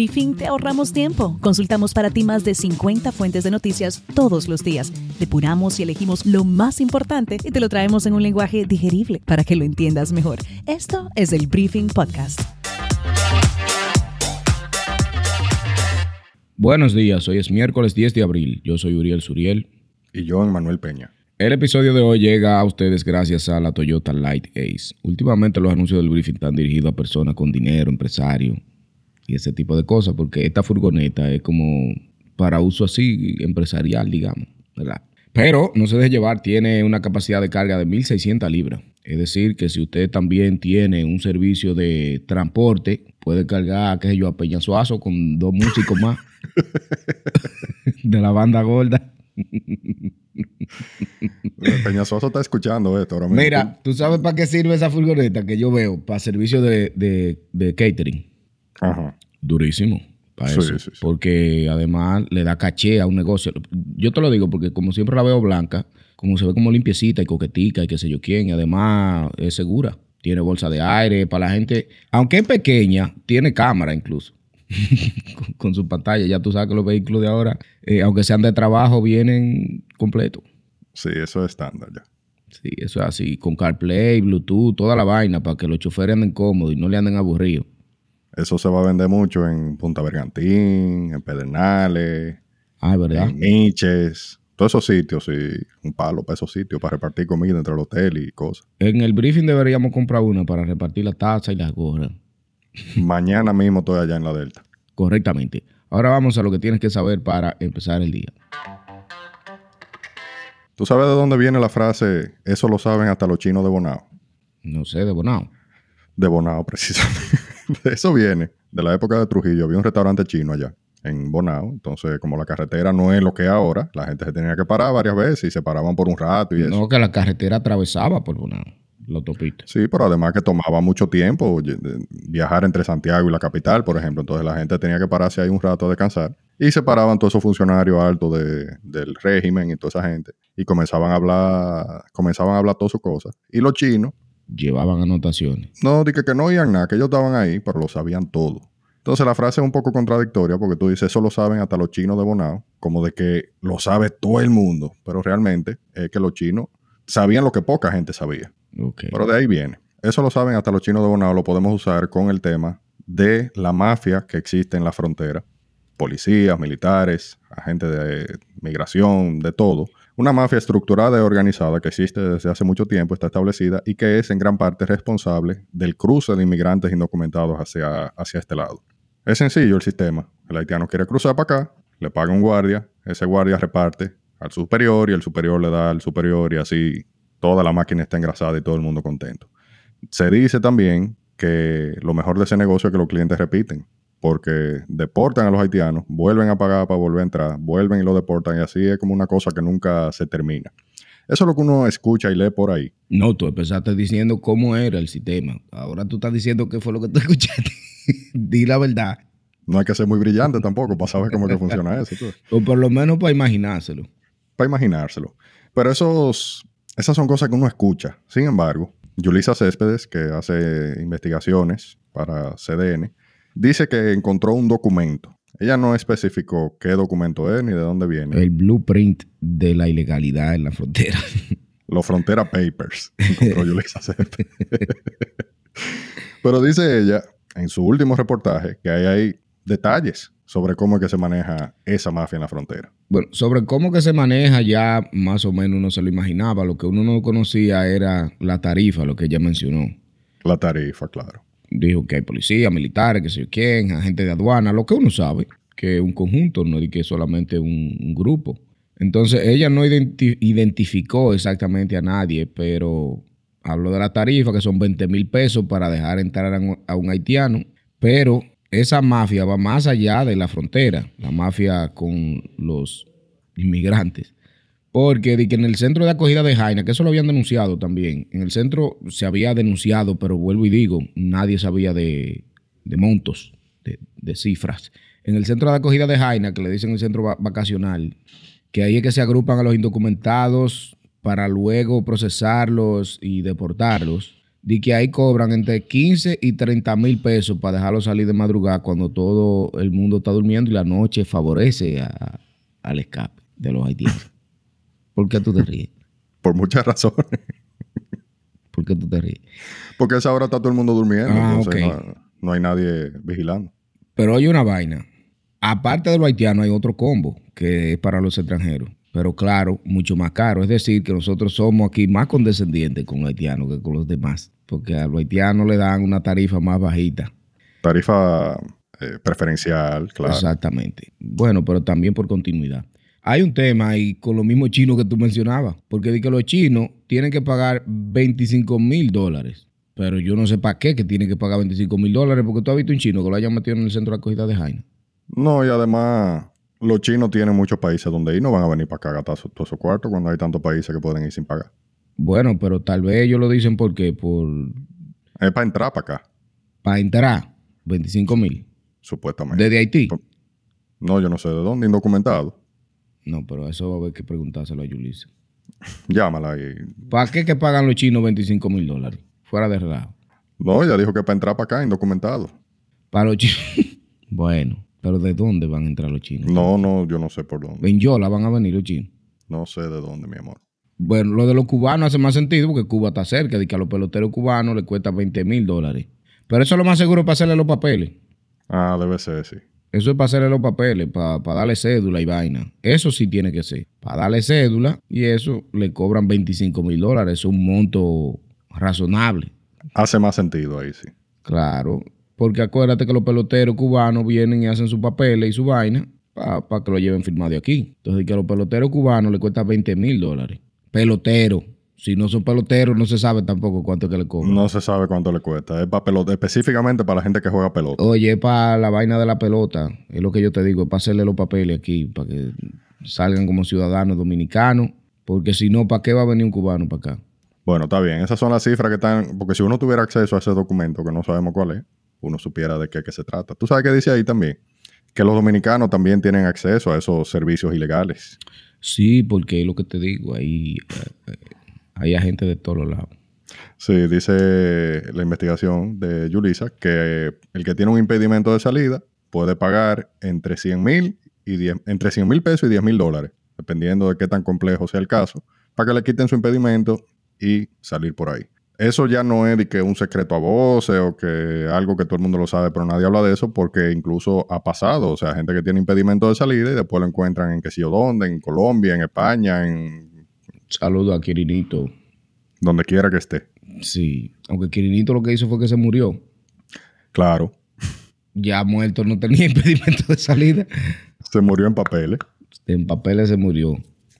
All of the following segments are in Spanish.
Briefing te ahorramos tiempo. Consultamos para ti más de 50 fuentes de noticias todos los días. Depuramos y elegimos lo más importante y te lo traemos en un lenguaje digerible para que lo entiendas mejor. Esto es el Briefing Podcast. Buenos días, hoy es miércoles 10 de abril. Yo soy Uriel Suriel. Y yo, Manuel Peña. El episodio de hoy llega a ustedes gracias a la Toyota Light Ace. Últimamente los anuncios del briefing están dirigidos a personas con dinero, empresarios y ese tipo de cosas, porque esta furgoneta es como para uso así empresarial, digamos, ¿verdad? Pero no se deje llevar, tiene una capacidad de carga de 1.600 libras. Es decir, que si usted también tiene un servicio de transporte, puede cargar, qué sé yo, a Peñasuazo con 2 músicos más de la banda gorda. Peñasuazo está escuchando esto ahora mismo. Mira, ¿tú sabes para qué sirve esa furgoneta que yo veo? Para servicio de catering. Ajá. Durísimo. Para Sí, eso. sí. Porque además le da caché a un negocio. Yo te lo digo porque como siempre la veo blanca, como se ve como limpiecita y coquetica y qué sé yo quién, y además es segura. Tiene bolsa de aire para la gente. Aunque es pequeña, tiene cámara incluso. con su pantalla. Ya tú sabes que los vehículos de ahora, aunque sean de trabajo, vienen completos. Sí, eso es estándar ya. Sí, eso es así. Con CarPlay, Bluetooth, toda la vaina para que los choferes anden cómodos y no le anden aburridos. Eso se va a vender mucho en Punta Bergantín, en Pedernales, ¿verdad? en Niches. Todos esos sitios, sí. Un palo para esos sitios, para repartir comida entre el hotel y cosas. En el briefing deberíamos comprar una para repartir la taza y las gorras. Mañana mismo estoy allá en la Delta. Correctamente. Ahora vamos a lo que tienes que saber para empezar el día. ¿Tú sabes de dónde viene la frase, eso lo saben hasta los chinos de Bonao? No sé, de Bonao. De Bonao, precisamente. Eso viene de la época de Trujillo. Había un restaurante chino allá, en Bonao. Entonces, como la carretera no es lo que es ahora, la gente se tenía que parar varias veces y se paraban por un rato y eso. No, que la carretera atravesaba por Bonao, la autopista. Sí, pero además que tomaba mucho tiempo viajar entre Santiago y la capital, por ejemplo. Entonces la gente tenía que pararse ahí un rato a descansar. Y se paraban todos esos funcionarios altos del régimen y toda esa gente. Y comenzaban a hablar todas sus cosas. Y los chinos, Llevaban anotaciones. no, dije que no oían nada, que ellos estaban ahí, pero lo sabían todo. Entonces la frase es un poco contradictoria porque tú dices, eso lo saben hasta los chinos de Bonao, como de que lo sabe todo el mundo. Pero realmente es que los chinos sabían lo que poca gente sabía. Okay. Pero de ahí viene. Eso lo saben hasta los chinos de Bonao, lo podemos usar con el tema de la mafia que existe en la frontera. Policías, militares, agentes de migración, de todo. Una mafia estructurada y organizada que existe desde hace mucho tiempo, está establecida y que es en gran parte responsable del cruce de inmigrantes indocumentados hacia este lado. Es sencillo el sistema. El haitiano quiere cruzar para acá, le paga un guardia, ese guardia reparte al superior y el superior le da al superior y así toda la máquina está engrasada y todo el mundo contento. Se dice también que lo mejor de ese negocio es que los clientes repiten, porque deportan a los haitianos, vuelven a pagar para volver a entrar, vuelven y lo deportan y así es como una cosa que nunca se termina. Eso es lo que uno escucha y lee por ahí. No, tú empezaste diciendo cómo era el sistema. Ahora tú estás diciendo qué fue lo que tú escuchaste. Di la verdad. No hay que ser muy brillante tampoco para saber cómo es que funciona eso. O por lo menos para imaginárselo. Para imaginárselo. Pero esas son cosas que uno escucha. Sin embargo, Yulisa Céspedes, que hace investigaciones para CDN, dice que encontró un documento. Ella no especificó qué documento es ni de dónde viene. El blueprint de la ilegalidad en la frontera. Los Frontera Papers, encontró Yulisa Céspedes. Pero dice ella, en su último reportaje, que hay detalles sobre cómo es que se maneja esa mafia en la frontera. Bueno, sobre cómo que se maneja ya más o menos uno se lo imaginaba. Lo que uno no conocía era la tarifa, lo que ella mencionó. La tarifa, claro. Dijo que hay policías, militares, que sé yo quién, agentes de aduana, lo que uno sabe, que es un conjunto, no es que solamente un grupo. Entonces, ella no identificó exactamente a nadie, pero habló de la tarifa, que son 20,000 pesos para dejar entrar a un haitiano, pero esa mafia va más allá de la frontera, la mafia con los inmigrantes. Porque de que en el centro de acogida de Jaina, que eso lo habían denunciado también, en el centro se había denunciado, pero vuelvo y digo, nadie sabía de montos, de cifras. En el centro de acogida de Jaina, que le dicen el centro vacacional, que ahí es que se agrupan a los indocumentados para luego procesarlos y deportarlos, de que ahí cobran entre 15 y 30 mil pesos para dejarlo salir de madrugada cuando todo el mundo está durmiendo y la noche favorece al escape de los haitianos. ¿Por qué tú te ríes? Por muchas razones. ¿Por qué tú te ríes? Porque a esa hora está todo el mundo durmiendo. Entonces ok. no hay nadie vigilando. Pero oye una vaina. Aparte de los haitianos hay otro combo que es para los extranjeros. Pero claro, mucho más caro. Es decir, que nosotros somos aquí más condescendientes con los haitianos que con los demás. Porque a los haitianos le dan una tarifa más bajita. Tarifa preferencial, claro. Exactamente. Bueno, pero también por continuidad. Hay un tema ahí con los mismos chinos que tú mencionabas. Porque di que los chinos tienen que pagar $25,000. Pero yo no sé para qué que tienen que pagar $25,000. Porque tú has visto un chino que lo hayan metido en el centro de acogida de Jaina. No, y además, los chinos tienen muchos países donde ir. No van a venir para acá a gastar todos esos cuartos cuando hay tantos países que pueden ir sin pagar. Bueno, pero tal vez ellos lo dicen porque Es para entrar para acá, para entrar, 25,000. supuestamente. ¿Desde Haití? No, yo no sé de dónde, indocumentado. No, pero eso va a haber que preguntárselo a Yulisa. Llámala y... ¿Para qué que pagan los chinos $25,000? Fuera de relajo. No, ella dijo que para entrar para acá, indocumentado. Para los chinos. Bueno, pero ¿de dónde van a entrar los chinos? No, yo no sé por dónde. En Yola van a venir los chinos. No sé de dónde, mi amor. Bueno, lo de los cubanos hace más sentido porque Cuba está cerca. De que a los peloteros cubanos les cuesta $20,000. Pero eso es lo más seguro para hacerle los papeles. Ah, debe ser, sí. Eso es para hacerle los papeles, para darle cédula y vaina. Eso sí tiene que ser. Para darle cédula y eso le cobran $25,000. Es un monto razonable. Hace más sentido ahí, sí. Claro. Porque acuérdate que los peloteros cubanos vienen y hacen sus papeles y su vaina para que lo lleven firmado de aquí. Entonces, que a los peloteros cubanos le cuesta $20,000. Pelotero. Si no son peloteros, no se sabe tampoco cuánto es que le cobran. No se sabe cuánto le cuesta. Es para pelota, específicamente para la gente que juega pelota. Oye, es para la vaina de la pelota. Es lo que yo te digo, es para hacerle los papeles aquí, para que salgan como ciudadanos dominicanos. Porque si no, ¿para qué va a venir un cubano para acá? Bueno, está bien. Esas son las cifras que están... Porque si uno tuviera acceso a ese documento, que no sabemos cuál es, uno supiera de qué se trata. ¿Tú sabes qué dice ahí también? Que los dominicanos también tienen acceso a esos servicios ilegales. Sí, porque es lo que te digo, ahí hay agentes de todos los lados. Sí, dice la investigación de Yulisa que el que tiene un impedimento de salida puede pagar entre 100,000 entre 100,000 pesos y $10,000, dependiendo de qué tan complejo sea el caso, para que le quiten su impedimento y salir por ahí. Eso ya no es de que un secreto a voces o que algo que todo el mundo lo sabe, pero nadie habla de eso porque incluso ha pasado. O sea, gente que tiene impedimento de salida y después lo encuentran en qué sé yo dónde, en Colombia, en España, en... Saludo a Quirinito. Donde quiera que esté. Sí, aunque Quirinito lo que hizo fue que se murió. Claro. Ya muerto, no tenía impedimento de salida. Se murió en papeles. En papeles se murió.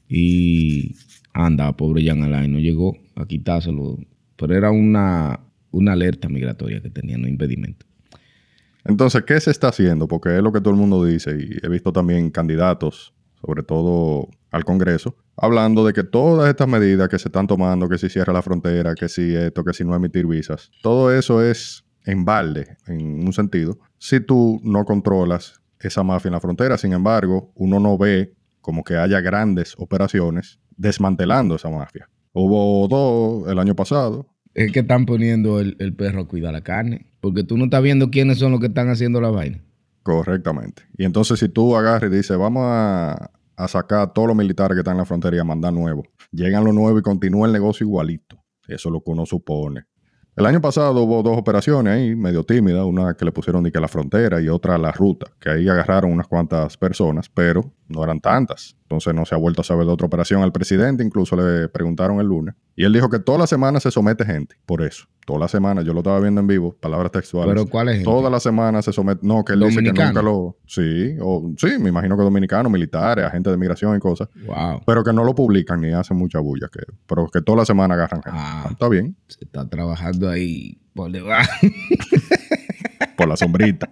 Y anda, pobre Jean Alain, no llegó a quitárselo. Pero era una alerta migratoria que tenía, no impedimento. Entonces, ¿qué se está haciendo? Porque es lo que todo el mundo dice y he visto también candidatos, sobre todo al Congreso, hablando de que todas estas medidas que se están tomando, que si cierra la frontera, que si esto, que si no emitir visas, todo eso es en balde, en un sentido, si tú no controlas esa mafia en la frontera. Sin embargo, uno no ve como que haya grandes operaciones desmantelando esa mafia. Hubo dos el año pasado. Es que están poniendo el perro a cuidar la carne. Porque tú no estás viendo quiénes son los que están haciendo la vaina. Correctamente. Y entonces si tú agarras y dices, vamos a sacar a todos los militares que están en la frontera y a mandar nuevos. Llegan los nuevos y continúa el negocio igualito. Eso es lo que uno supone. El año pasado hubo dos operaciones ahí, medio tímidas. Una que le pusieron de que a la frontera y otra a la ruta. Que ahí agarraron unas cuantas personas, pero no eran tantas. Entonces no se ha vuelto a saber de otra operación. Al presidente incluso le preguntaron el lunes. Y él dijo que toda la semana se somete gente. Por eso. Toda la semana. Yo lo estaba viendo en vivo. Palabras textuales. ¿Pero cuál es gente? Toda la semana se somete. No, que él dice que nunca lo... Sí, sí, me imagino que dominicanos, militares, agentes de migración y cosas. Wow. Pero que no lo publican ni hacen mucha bulla. Pero que toda la semana agarran gente. Está bien. Se está trabajando ahí por debajo. Por la sombrita.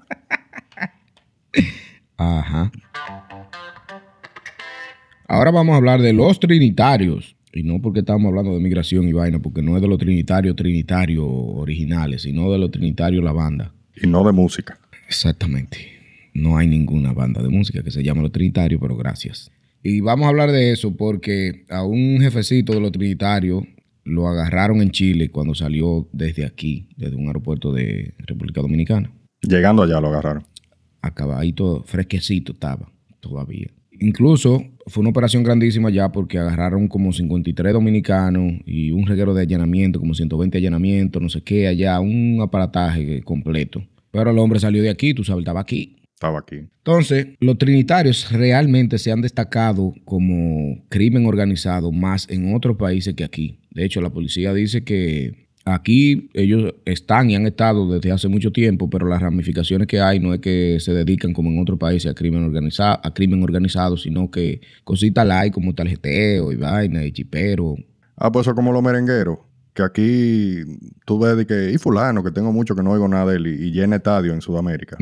Ajá. Ahora vamos a hablar de los trinitarios. Y no porque estamos hablando de migración y vaina, porque no es de los trinitarios originales, sino de los trinitarios la banda. Y no de música. Exactamente. No hay ninguna banda de música que se llame Los Trinitarios, pero gracias. Y vamos a hablar de eso porque a un jefecito de los Trinitarios lo agarraron en Chile cuando salió desde aquí, desde un aeropuerto de República Dominicana. Llegando allá lo agarraron. Acabadito, fresquecito estaba todavía. Incluso fue una operación grandísima ya porque agarraron como 53 dominicanos y un reguero de allanamiento, como 120 allanamientos, no sé qué, allá, un aparataje completo. Pero el hombre salió de aquí, tú sabes, estaba aquí. Estaba aquí. Entonces, los trinitarios realmente se han destacado como crimen organizado más en otros países que aquí. De hecho, la policía dice que aquí ellos están y han estado desde hace mucho tiempo, pero las ramificaciones que hay no es que se dedican como en otros países a crimen organizado, sino que cositas light como tarjeteo y vaina y chipero. Pues eso como los merengueros. Que aquí tú ves de que, y fulano, que tengo mucho que no oigo nada de él y llena estadio en Sudamérica.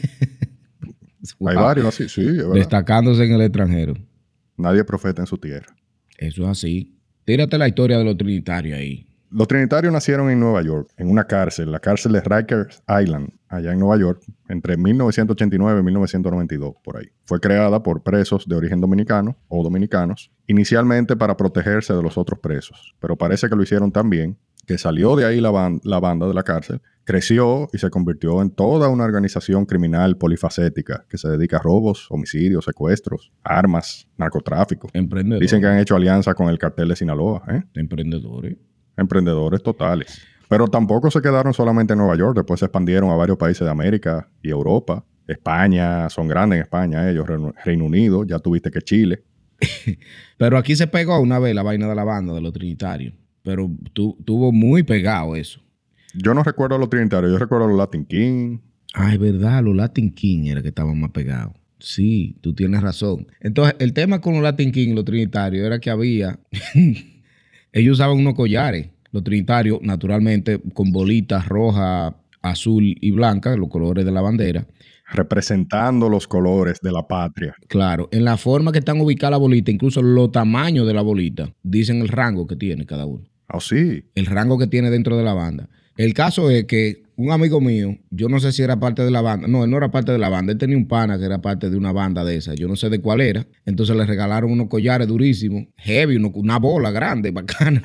Wow. Hay varios así, sí, es verdad. Destacándose en el extranjero. Nadie es profeta en su tierra. Eso es así. Tírate la historia de los trinitarios ahí. Los trinitarios nacieron en Nueva York, en una cárcel, la cárcel de Rikers Island, allá en Nueva York, entre 1989 y 1992, por ahí. Fue creada por presos de origen dominicano o dominicanos, inicialmente para protegerse de los otros presos, pero parece que lo hicieron tan bien que salió de ahí la banda de la cárcel, creció y se convirtió en toda una organización criminal polifacética que se dedica a robos, homicidios, secuestros, armas, narcotráfico. Emprendedores. Dicen que han hecho alianza con el cartel de Sinaloa. Emprendedores. Emprendedores totales. Pero tampoco se quedaron solamente en Nueva York, después se expandieron a varios países de América y Europa. España, son grandes en España ellos, Reino Unido, ya tuviste que Chile. Pero aquí se pegó una vez la vaina de la banda de los trinitarios. Pero tuvo muy pegado eso. Yo no recuerdo a los trinitarios, yo recuerdo a los Latin King. Es verdad, los Latin King era que estaban más pegados. Sí, tú tienes razón. Entonces, el tema con los Latin King y los trinitarios era que había... ellos usaban unos collares, los trinitarios, naturalmente, con bolitas roja, azul y blanca, los colores de la bandera. Representando los colores de la patria. Claro, en la forma que están ubicadas las bolitas, incluso los tamaños de la bolita, dicen el rango que tiene cada uno. Sí. El rango que tiene dentro de la banda. El caso es que un amigo mío, yo no sé si era parte de la banda. No, él no era parte de la banda. Él tenía un pana que era parte de una banda de esa. Yo no sé de cuál era. Entonces le regalaron unos collares durísimos, heavy, una bola grande, bacana.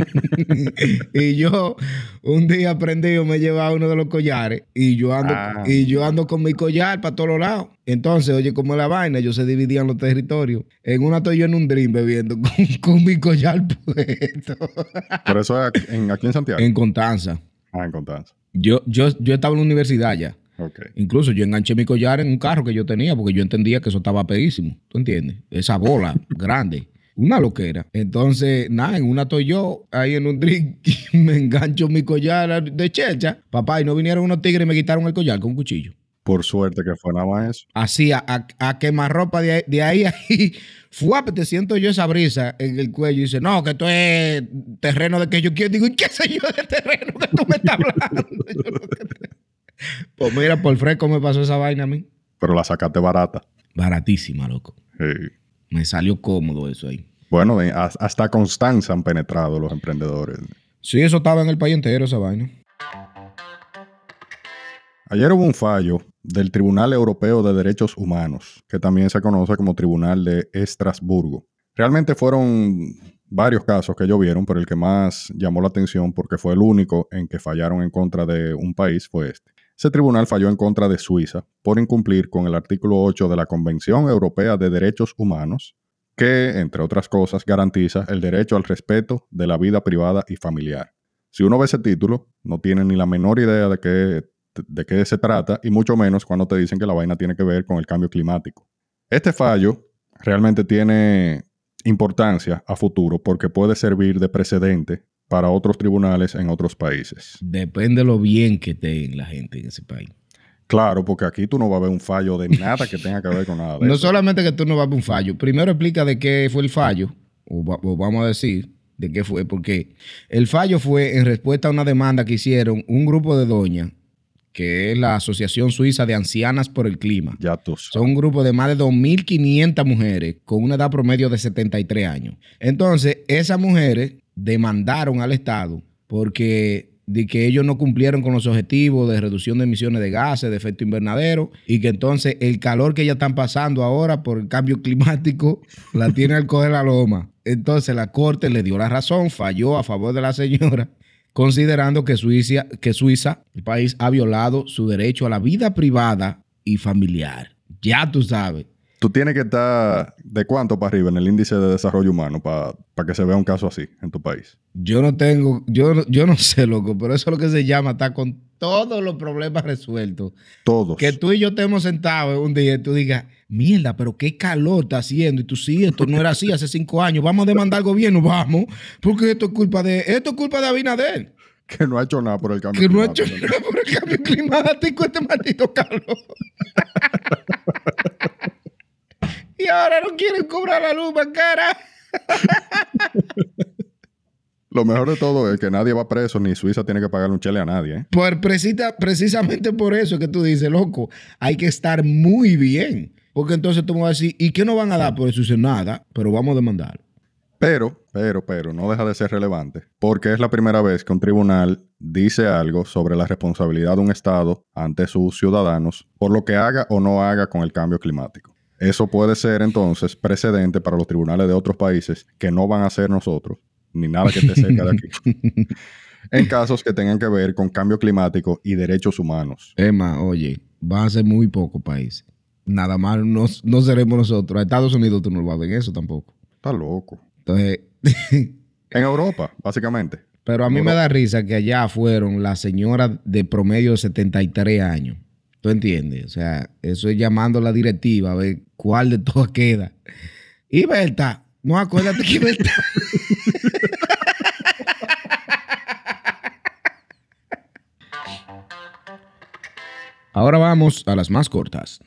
Y yo, un día aprendido, me llevaba uno de los collares y yo ando con mi collar para todos lados. Entonces, oye, como la vaina, ellos se dividían los territorios. En una estoy yo en un dream bebiendo con mi collar puesto. Pero eso es aquí en Santiago. En Constanza. En Constanza. Yo estaba en la universidad ya. Okay. Incluso yo enganché mi collar en un carro que yo tenía porque yo entendía que eso estaba peguísimo. ¿Tú entiendes? Esa bola grande. Una loquera. Entonces, nada, en una estoy yo ahí en un drink y me engancho mi collar de checha. Papá, y no vinieron unos tigres y me quitaron el collar con un cuchillo. Por suerte que fue nada más eso. Así, a quemarropa de ahí. Fuape, te siento yo esa brisa en el cuello y dice, no, que esto es terreno de que yo quiero. Digo, ¿y qué sé yo de terreno que tú me estás hablando? Pues mira, por fresco me pasó esa vaina a mí. Pero la sacaste barata. Baratísima, loco. Sí. Me salió cómodo eso ahí. Bueno, hasta Constanza han penetrado los emprendedores. Sí, eso estaba en el país entero, esa vaina. Ayer hubo un fallo del Tribunal Europeo de Derechos Humanos, que también se conoce como Tribunal de Estrasburgo. Realmente fueron varios casos que ellos vieron, pero el que más llamó la atención, porque fue el único en que fallaron en contra de un país, fue este. Ese tribunal falló en contra de Suiza por incumplir con el artículo 8 de la Convención Europea de Derechos Humanos, que, entre otras cosas, garantiza el derecho al respeto de la vida privada y familiar. Si uno ve ese título, no tiene ni la menor idea de qué se trata, y mucho menos cuando te dicen que la vaina tiene que ver con el cambio climático. Este fallo realmente tiene importancia a futuro porque puede servir de precedente para otros tribunales en otros países. Depende de lo bien que esté la gente en ese país. Claro, porque aquí tú no vas a ver un fallo de nada que tenga que ver con nada de No eso. solamente que tú no vas a ver un fallo. Primero explica de qué fue el fallo, o vamos a decir de qué fue, porque el fallo fue en respuesta a una demanda que hicieron un grupo de doñas, que es la Asociación Suiza de Ancianas por el Clima. Ya tú sabes. Son un grupo de más de 2.500 mujeres con una edad promedio de 73 años. Entonces, esas mujeres demandaron al Estado porque de que ellos no cumplieron con los objetivos de reducción de emisiones de gases de efecto invernadero y que entonces el calor que ellas están pasando ahora por el cambio climático la tiene al coger la loma. Entonces la corte le dio la razón, falló a favor de la señora, considerando que Suiza, el país, ha violado su derecho a la vida privada y familiar. Ya tú sabes. Tú tienes que estar de cuánto para arriba en el índice de desarrollo humano para que se vea un caso así en tu país. Yo no sé, loco, pero eso es lo que se llama estar con todos los problemas resueltos. Todos. Que tú y yo estemos sentados un día y tú digas, mierda, pero qué calor está haciendo. Y tú, sí, esto no era así hace 5 años. Vamos a demandar al gobierno, vamos. Porque esto es culpa de Abinader. Que no ha hecho nada por el cambio Que no ha climático. hecho nada por el cambio climático, este maldito calor. Y ahora no quieren cobrar la luz más cara. Lo mejor de todo es que nadie va preso ni Suiza tiene que pagarle un chele a nadie, ¿eh? Precisamente por eso que tú dices, loco, hay que estar muy bien. Porque entonces tú me vas a decir, ¿y qué nos van a dar por eso? Dice, nada, pero vamos a demandar. Pero, no deja de ser relevante, porque es la primera vez que un tribunal dice algo sobre la responsabilidad de un Estado ante sus ciudadanos por lo que haga o no haga con el cambio climático. Eso puede ser entonces precedente para los tribunales de otros países que no van a ser nosotros, ni nada que esté cerca de aquí, en casos que tengan que ver con cambio climático y derechos humanos. Emma, oye, van a ser muy pocos países. Nada más no seremos nosotros. A Estados Unidos tú no vas a ver eso tampoco. Está loco. Entonces, En Europa, básicamente. pero a mí me da risa que allá fueron las señoras de promedio de 73 años. ¿Tú entiendes? O sea, eso es llamando a la directiva a ver cuál de todas queda. Y Berta, no acuérdate que Berta. Ahora vamos a las más cortas.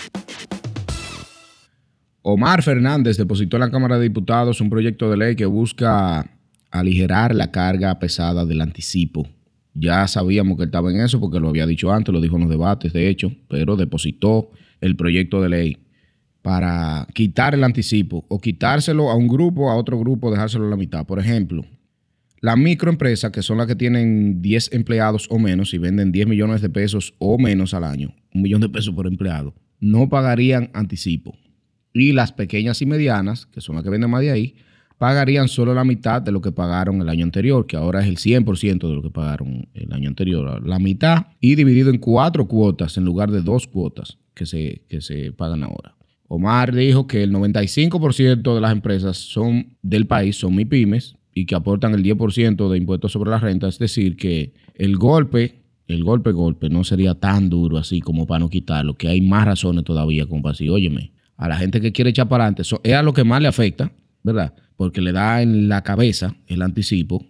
Omar Fernández depositó en la Cámara de Diputados un proyecto de ley que busca aligerar la carga pesada del anticipo. Ya sabíamos que él estaba en eso porque lo había dicho antes, lo dijo en los debates, de hecho, pero depositó el proyecto de ley para quitar el anticipo o quitárselo a un grupo, a otro grupo, dejárselo a la mitad. Por ejemplo, las microempresas, que son las que tienen 10 empleados o menos y venden 10 millones de pesos o menos al año, 1 millón de pesos por empleado, no pagarían anticipo. Y las pequeñas y medianas, que son las que venden más de ahí, pagarían solo la mitad de lo que pagaron el año anterior, que ahora es el 100% de lo que pagaron el año anterior. La mitad y dividido en 4 cuotas en lugar de 2 cuotas que se pagan ahora. Omar dijo que el 95% de las empresas del país son MIPYMES y que aportan el 10% de impuestos sobre la renta. Es decir, que el golpe no sería tan duro así como para no quitarlo, que hay más razones todavía como para decir, óyeme, a la gente que quiere echar para adelante, es a lo que más le afecta, ¿verdad? Porque le da en la cabeza el anticipo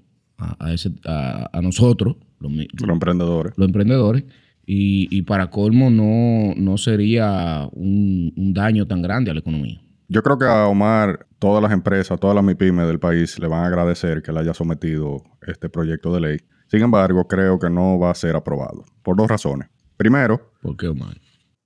a nosotros, los emprendedores, y para colmo no sería un daño tan grande a la economía. Yo creo que a Omar, todas las empresas, todas las MIPYMES del país le van a agradecer que le haya sometido este proyecto de ley. Sin embargo, creo que no va a ser aprobado, por 2 razones. Primero... ¿Por qué, Omar?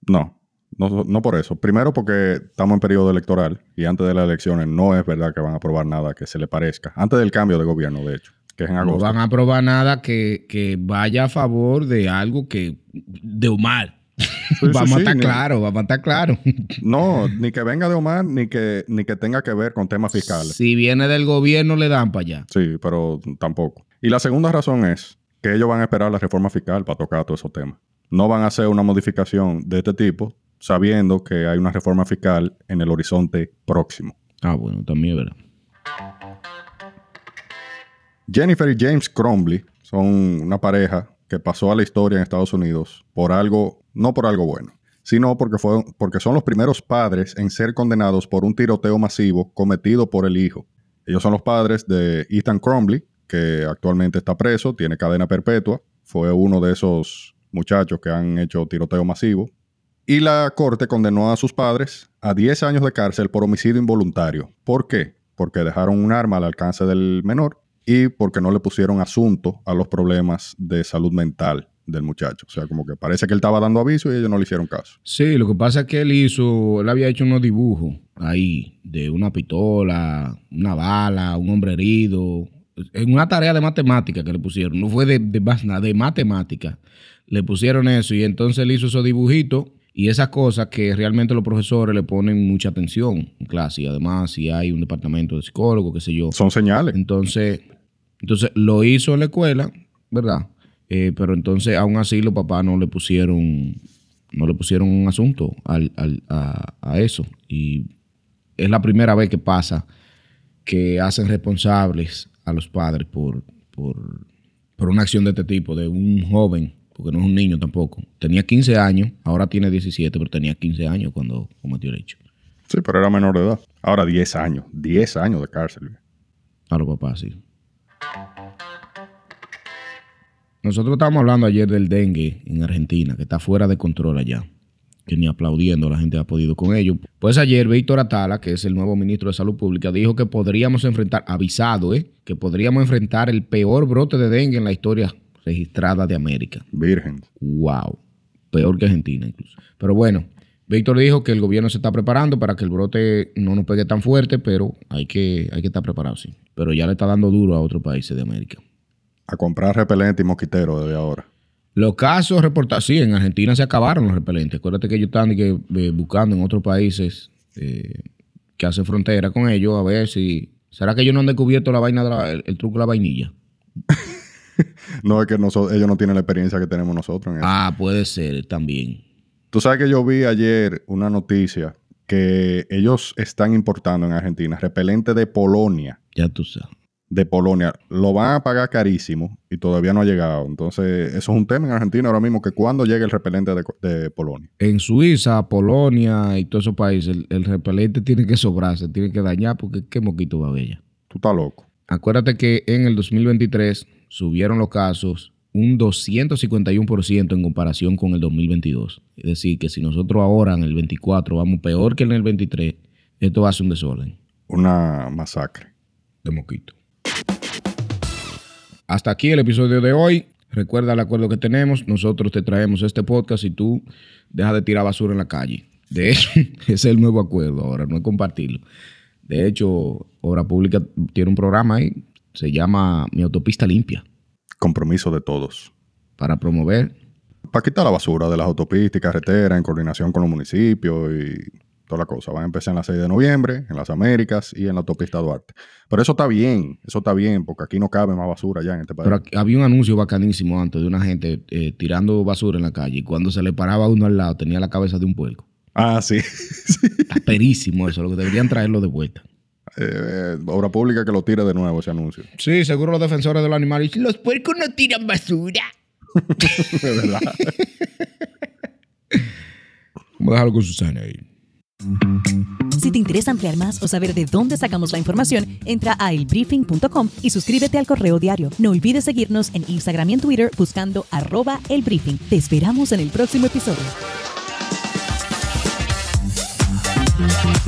No por eso. Primero porque estamos en periodo electoral y antes de las elecciones no es verdad que van a aprobar nada que se le parezca. Antes del cambio de gobierno, de hecho, que es en agosto. No van a aprobar nada que vaya a favor de algo de Omar. Vamos a estar claro. No, ni que venga de Omar, ni que tenga que ver con temas fiscales. Si viene del gobierno, le dan para allá. Sí, pero tampoco. Y la segunda razón es que ellos van a esperar la reforma fiscal para tocar todos esos temas. No van a hacer una modificación de este tipo sabiendo que hay una reforma fiscal en el horizonte próximo. Bueno, también es verdad. Jennifer y James Crumbley son una pareja que pasó a la historia en Estados Unidos no por algo bueno, sino porque son los primeros padres en ser condenados por un tiroteo masivo cometido por el hijo. Ellos son los padres de Ethan Crumbley, que actualmente está preso, tiene cadena perpetua, fue uno de esos muchachos que han hecho tiroteo masivo. Y la corte condenó a sus padres a 10 años de cárcel por homicidio involuntario. ¿Por qué? Porque dejaron un arma al alcance del menor y porque no le pusieron asunto a los problemas de salud mental del muchacho. O sea, como que parece que él estaba dando aviso y ellos no le hicieron caso. Sí, lo que pasa es que él había hecho unos dibujos ahí de una pistola, una bala, un hombre herido. En una tarea de matemática que le pusieron. No fue de más nada, de matemática. Le pusieron eso y entonces él hizo esos dibujitos Y esas cosas que realmente los profesores le ponen mucha atención en clase. Y además, si hay un departamento de psicólogo, qué sé yo. Son señales. Entonces lo hizo en la escuela, ¿verdad? Pero entonces, aún así, los papás no le pusieron un asunto a eso. Y es la primera vez que pasa que hacen responsables a los padres por una acción de este tipo, de un joven, porque no es un niño tampoco. Tenía 15 años, ahora tiene 17, pero tenía 15 años cuando cometió el hecho. Sí, pero era menor de edad. Ahora 10 años. 10 años de cárcel. A los papás, sí. Nosotros estábamos hablando ayer del dengue en Argentina, que está fuera de control allá, que ni aplaudiendo la gente ha podido con ello. Pues ayer Víctor Atala, que es el nuevo ministro de Salud Pública, dijo que podríamos enfrentar, que podríamos enfrentar el peor brote de dengue en la historia registrada de América. Virgen. Wow. Peor que Argentina incluso. Pero bueno, Víctor dijo que el gobierno se está preparando para que el brote no nos pegue tan fuerte, pero hay que estar preparado, sí. Pero ya le está dando duro a otros países de América. A comprar repelente y mosquitero desde ahora. Los casos reportados, sí, en Argentina se acabaron los repelentes. Acuérdate que ellos están buscando en otros países que hacen frontera con ellos a ver si... ¿Será que ellos no han descubierto la vaina el truco de la vainilla? No, es que ellos no tienen la experiencia que tenemos nosotros en eso. Ah, puede ser también. Tú sabes que yo vi ayer una noticia que ellos están importando en Argentina repelente de Polonia. Ya tú sabes. De Polonia. Lo van a pagar carísimo y todavía no ha llegado. Entonces, eso es un tema en Argentina ahora mismo, que cuando llegue el repelente de Polonia. En Suiza, Polonia y todos esos países, el repelente tiene que sobrarse, tiene que dañar, porque qué moquito va a haber ya. Tú estás loco. Acuérdate que en el 2023 subieron los casos un 251% en comparación con el 2022. Es decir, que si nosotros ahora en el 24 vamos peor que en el 23, esto hace un desorden. Una masacre. De moquito. Hasta aquí el episodio de hoy. Recuerda el acuerdo que tenemos. Nosotros te traemos este podcast y tú dejas de tirar basura en la calle. De hecho, ese es el nuevo acuerdo ahora, no es compartirlo. De hecho, Obra Pública tiene un programa ahí, se llama Mi Autopista Limpia. Compromiso de todos. Para promover. Para quitar la basura de las autopistas y carreteras en coordinación con los municipios y toda la cosa. Van a empezar en la 6 de noviembre, en las Américas y en la autopista Duarte. Pero eso está bien, porque aquí no cabe más basura ya en este país. Pero aquí, había un anuncio bacanísimo antes de una gente tirando basura en la calle y cuando se le paraba uno al lado tenía la cabeza de un puerco. Ah, sí. Está perísimo eso, lo que deberían traerlo de vuelta. Obra Pública que lo tire de nuevo ese anuncio. Sí, seguro los defensores de los animales. Los puercos no tiran basura. De verdad. Vamos a dejarlo con Susana ahí. Si te interesa ampliar más o saber de dónde sacamos la información, entra a elbriefing.com y suscríbete al correo diario. No olvides seguirnos en Instagram y en Twitter buscando @elbriefing. Te esperamos en el próximo episodio.